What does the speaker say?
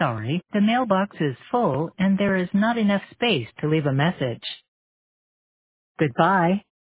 sorry, the mailbox is full and there is not enough space to leave a message. Goodbye.